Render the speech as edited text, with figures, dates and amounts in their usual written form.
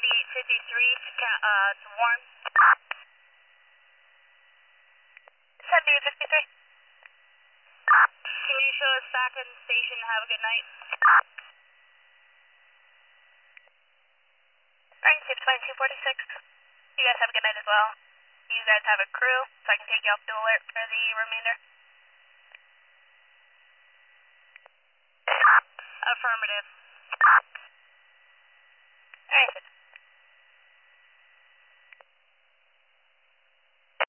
7853 to warm. 7853. Can you show us back in the station? Have a good night. 92.246. You guys have a good night as well. You guys have a crew, so I can take you off dual alert for the remainder. Affirmative. Alright.